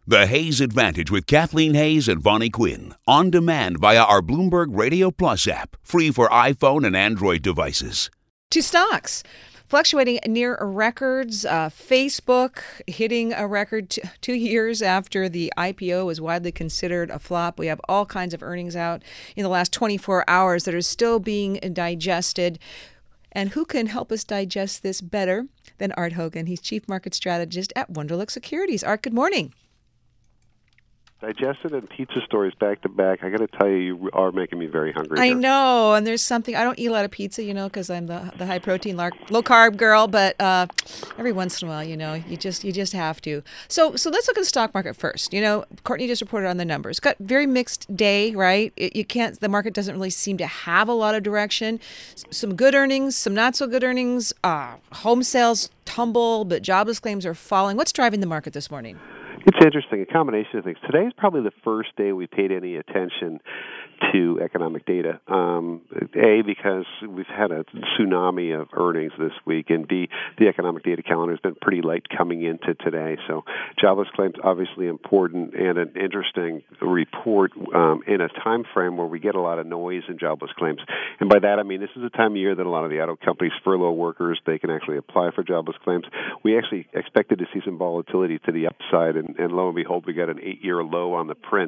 The Hayes Advantage with Kathleen Hayes and Vonnie Quinn. On demand via our Bloomberg Radio Plus app. Free for iPhone and Android devices. To stocks. Fluctuating near records. Facebook hitting a record 2 years after the IPO was widely considered a flop. We have all kinds of earnings out in the last 24 hours that are still being digested. And who can help us digest this better than Art Hogan? He's Chief Market Strategist at Wunderlich Securities. Art, good morning. Digested and pizza stories back to back. I got to tell you, you are making me very hungry. I know, and there's something. I don't eat a lot of pizza, because I'm the high protein, low carb girl. But every once in a while, you just have to. So let's look at the stock market first. Courtney just reported on the numbers. Got very mixed day, right? The market doesn't really seem to have a lot of direction. Some good earnings, some not so good earnings. Home sales tumble, but jobless claims are falling. What's driving the market this morning? It's interesting, a combination of things. Today is probably the first day we paid any attention to economic data. A, because we've had a tsunami of earnings this week, and B, the economic data calendar has been pretty light coming into today. So jobless claims obviously important and an interesting report in a time frame where we get a lot of noise in jobless claims. And by that I mean this is a time of year that a lot of the auto companies furlough workers. They can actually apply for jobless claims. We actually expected to see some volatility to the upside, and lo and behold, we got an 8-year low on the print.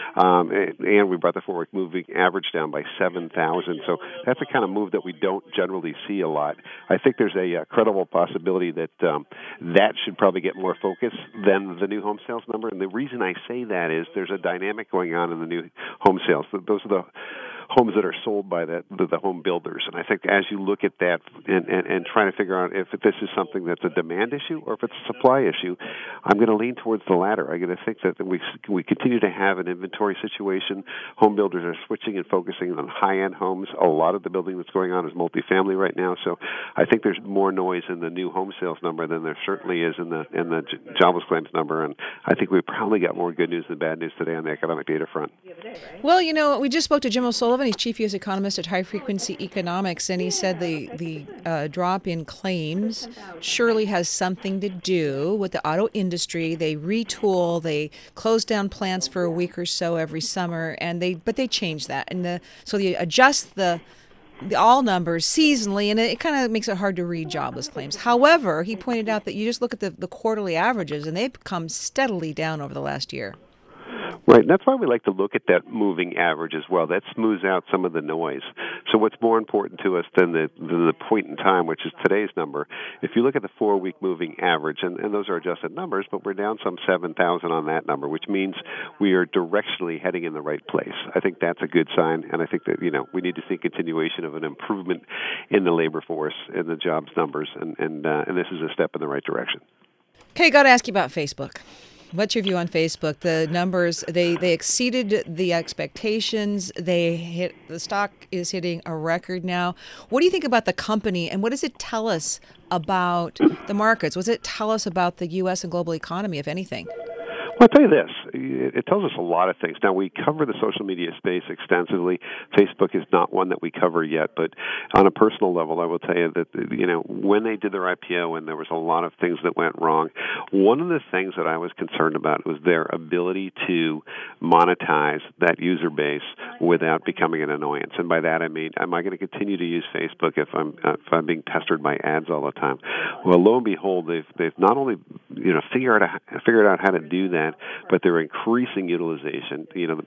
And we brought the forward moving average down by 7,000. So that's the kind of move that we don't generally see a lot. I think there's a credible possibility that that should probably get more focus than the new home sales number. And the reason I say that is there's a dynamic going on in the new home sales. Those are the homes that are sold by the home builders. And I think as you look at that and trying to figure out if this is something that's a demand issue or if it's a supply issue, I'm going to lean towards the latter. I'm going to think that we continue to have an inventory situation. Home builders are switching and focusing on high-end homes. A lot of the building that's going on is multifamily right now. So I think there's more noise in the new home sales number than there certainly is in the jobless claims number. And I think we probably got more good news than bad news today on the economic data front. Well, we just spoke to Jim O'Sullivan. He's chief U.S. economist at High Frequency Economics, and he said the drop in claims surely has something to do with the auto industry. They retool, they close down plants for a week or so every summer, but they change that, and so they adjust the all numbers seasonally, and it kind of makes it hard to read jobless claims. However, he pointed out that you just look at the quarterly averages, and they've come steadily down over the last year. Right, and that's why we like to look at that moving average as well. That smooths out some of the noise. So what's more important to us than the point in time, which is today's number, if you look at the 4-week moving average, and those are adjusted numbers, but we're down some 7,000 on that number, which means we are directionally heading in the right place. I think that's a good sign, and I think that we need to see continuation of an improvement in the labor force and the jobs numbers, and this is a step in the right direction. Okay, got to ask you about Facebook. What's your view on Facebook? The numbers, they exceeded the expectations. The stock is hitting a record now. What do you think about the company, and what does it tell us about the markets? What does it tell us about the U.S. and global economy, if anything? Well, I'll tell you this. It tells us a lot of things. Now, we cover the social media space extensively. Facebook is not one that we cover yet, but on a personal level, I will tell you that, when they did their IPO and there was a lot of things that went wrong, one of the things that I was concerned about was their ability to monetize that user base without becoming an annoyance. And by that, I mean, am I going to continue to use Facebook if I'm being pestered by ads all the time? Well, lo and behold, they've not only, figured out how to do that, but they're increasing utilization.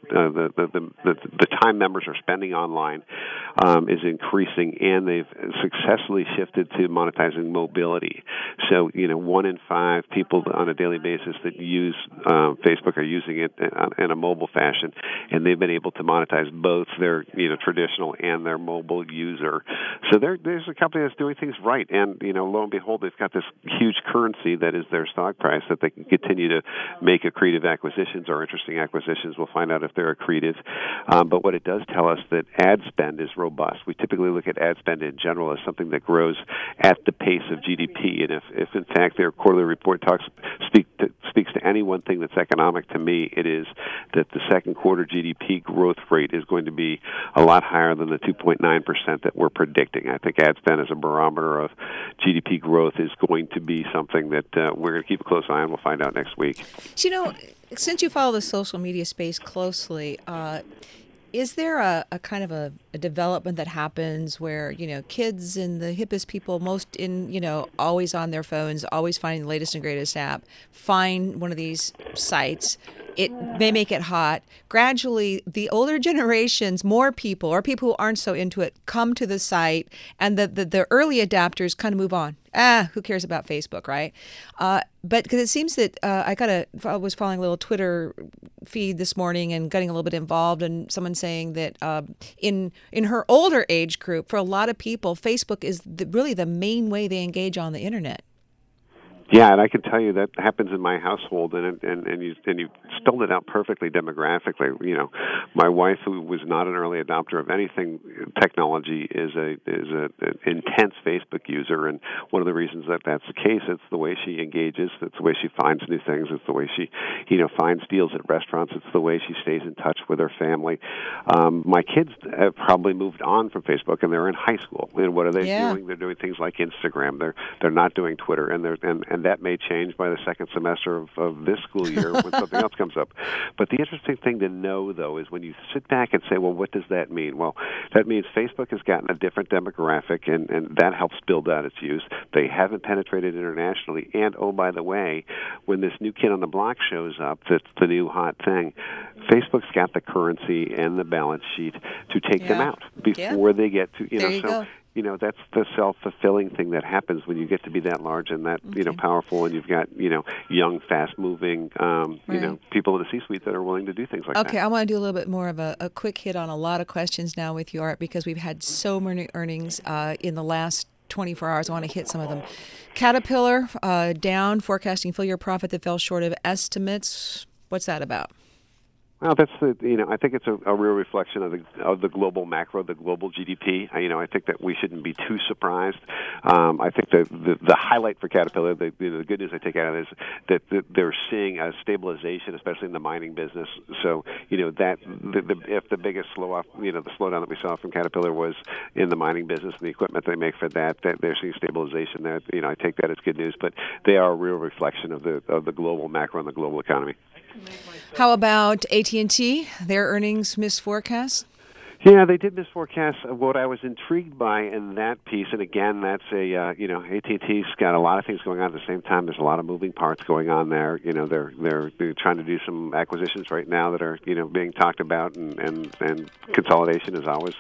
The time members are spending online is increasing, and they've successfully shifted to monetizing mobility. So, 1 in 5 people on a daily basis that use Facebook are using it in a mobile fashion, and they've been able to monetize both their traditional and their mobile user. So there's a company that's doing things right, and lo and behold, they've got this huge currency that is their stock price that they can continue to make accretive acquisitions or interesting acquisitions. We'll find out if they're accretive. But what it does tell us that ad spend is robust. We typically look at ad spend in general as something that grows at the pace of GDP. And if in fact their quarterly report speaks to any one thing that's economic to me, it is that the second quarter GDP growth rate is going to be a lot higher than the 2.9% that we're predicting. I think ad spend as a barometer of GDP growth is going to be something that we're going to keep a close eye on. We'll find out next week. So, Since you follow the social media space closely, is there a kind of a development that happens where, kids and the hippest people, most always on their phones, always finding the latest and greatest app, find one of these sites? It may make it hot. Gradually, the older generations, more people, or people who aren't so into it, come to the site, and the early adapters kind of move on. Who cares about Facebook, right? But because it seems that I was following a little Twitter feed this morning and getting a little bit involved, and someone saying that in her older age group, for a lot of people, Facebook is really the main way they engage on the internet. Yeah, and I can tell you that happens in my household, and you spelled it out perfectly demographically. My wife, who was not an early adopter of anything technology, is an intense Facebook user, and one of the reasons that that's the case, it's the way she engages, it's the way she finds new things, it's the way she finds deals at restaurants, it's the way she stays in touch with her family. My kids have probably moved on from Facebook, and they're in high school. And what are they doing? They're doing things like Instagram. They're not doing Twitter, and that may change by the second semester of this school year when something else comes up. But the interesting thing to know, though, is when you sit back and say, well, what does that mean? Well, that means Facebook has gotten a different demographic, and that helps build out its use. They haven't penetrated internationally. And, oh, by the way, when this new kid on the block shows up, that's the new hot thing, Facebook's got the currency and the balance sheet to take them out before they get to, go. That's the self-fulfilling thing that happens when you get to be that large and that, powerful, and you've got, young, fast-moving, people in the C-suite that are willing to do things like that. Okay, I want to do a little bit more of a quick hit on a lot of questions now with you, Art, because we've had so many earnings in the last 24 hours. I want to hit some of them. Caterpillar down, forecasting full-year profit that fell short of estimates. What's that about? Well, that's I think it's a real reflection of the global macro, the global GDP. I think that we shouldn't be too surprised. I think the highlight for Caterpillar, the good news I take out of it is that they're seeing a stabilization, especially in the mining business. So, that if the biggest the slowdown that we saw from Caterpillar was in the mining business and the equipment they make for that they're seeing stabilization there. I take that as good news, but they are a real reflection of the global macro and the global economy. How about AT&T? Their earnings missed forecasts? Yeah, they did miss forecasts. What I was intrigued by in that piece, and again, that's AT&T's got a lot of things going on at the same time. There's a lot of moving parts going on there. They're trying to do some acquisitions right now that are being talked about, and consolidation is always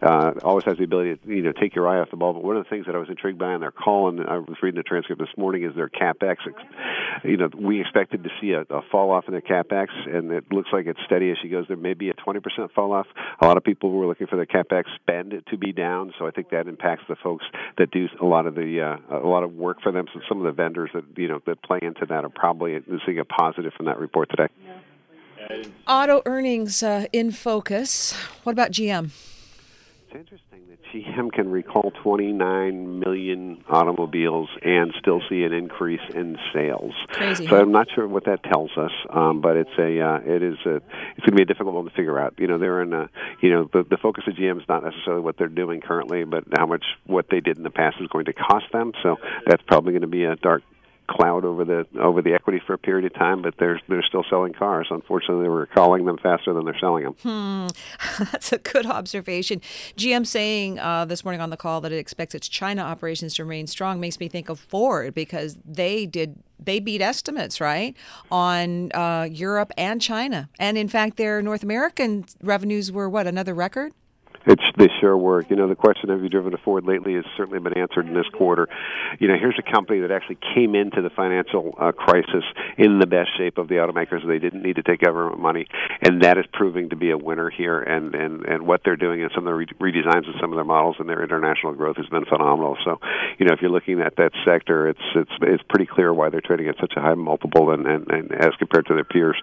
has the ability to take your eye off the ball. But one of the things that I was intrigued by on their call, and I was reading the transcript this morning, is their CapEx. We expected to see a fall off in their CapEx, and it looks like it's steady as she goes. There may be a 20% fall off. A lot of people were looking for the CapEx spend to be down, so I think that impacts the folks that do a lot of work for them. So some of the vendors that play into that are probably seeing a positive from that report today. Auto earnings in focus. What about GM? It's interesting that GM can recall 29 million automobiles and still see an increase in sales. Crazy. So I'm not sure what that tells us, but it's going to be a difficult one to figure out. They're in the focus of GM is not necessarily what they're doing currently, but what they did in the past is going to cost them. So that's probably going to be a dark cloud over the equity for a period of time, but they're still selling cars. Unfortunately, they were recalling them faster than they're selling them. That's a good observation. GM saying this morning on the call that it expects its China operations to remain strong makes me think of Ford, because they beat estimates, right, on Europe and China. And in fact, their North American revenues were another record? They sure were. The question, have you driven a Ford lately, has certainly been answered in this quarter. Here's a company that actually came into the financial crisis in the best shape of the automakers. They didn't need to take government money, and that is proving to be a winner here. And what they're doing in some of the redesigns of some of their models and their international growth has been phenomenal. So, if you're looking at that sector, it's pretty clear why they're trading at such a high multiple and as compared to their peers.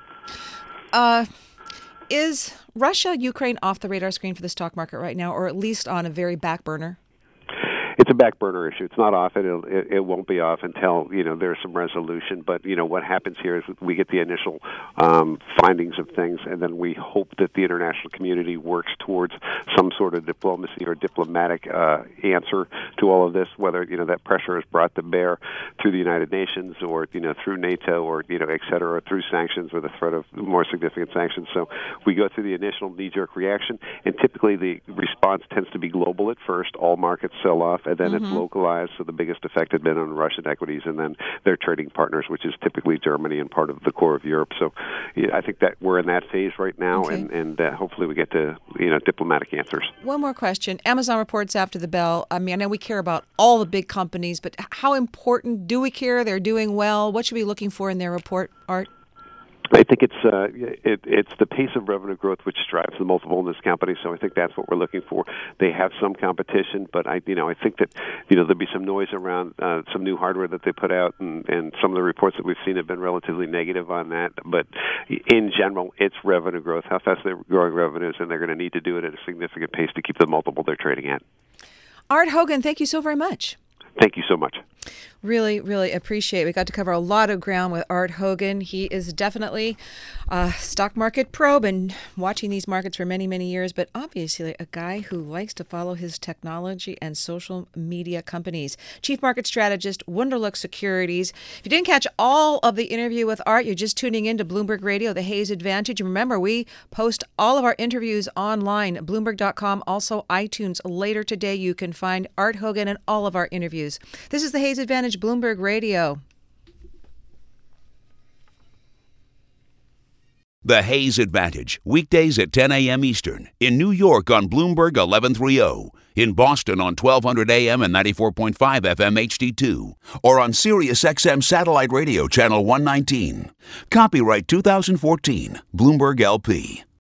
Is Russia, Ukraine off the radar screen for the stock market right now, or at least on a very back burner? It's a back burner issue. It's not off. It won't be off until there's some resolution. But what happens here is we get the initial findings of things, and then we hope that the international community works towards some sort of diplomacy or diplomatic answer to all of this. Whether that pressure is brought to bear through the United Nations or through NATO or et cetera, through sanctions or the threat of more significant sanctions. So we go through the initial knee-jerk reaction, and typically the response tends to be global at first. All markets sell off, and then it's localized. So the biggest effect had been on Russian equities and then their trading partners, which is typically Germany and part of the core of Europe. So I think that we're in that phase right now, and hopefully we get to diplomatic answers. One more question. Amazon reports after the bell. I mean, I know we care about all the big companies, but how important do we care? They're doing well. What should we be looking for in their report, Art? I think it's the pace of revenue growth which drives the multiple in this company. So I think that's what we're looking for. They have some competition, but I think that there'll be some noise around some new hardware that they put out, and some of the reports that we've seen have been relatively negative on that. But in general, it's revenue growth. How fast they're growing revenues, and they're going to need to do it at a significant pace to keep the multiple they're trading at. Art Hogan, thank you so very much. Thank you so much. Really, really appreciate it. We got to cover a lot of ground with Art Hogan. He is definitely a stock market probe and watching these markets for many, many years, but obviously a guy who likes to follow his technology and social media companies. Chief Market Strategist, Wunderlich Securities. If you didn't catch all of the interview with Art, you're just tuning in to Bloomberg Radio, The Hayes Advantage. Remember, we post all of our interviews online, Bloomberg.com, also iTunes. Later today, you can find Art Hogan and all of our interviews. This is The Hayes Advantage, Bloomberg Radio. The Hayes Advantage, weekdays at 10 a.m. Eastern. In New York on Bloomberg 1130. In Boston on 1200 a.m. and 94.5 FM HD2. Or on Sirius XM Satellite Radio Channel 119. Copyright 2014, Bloomberg LP.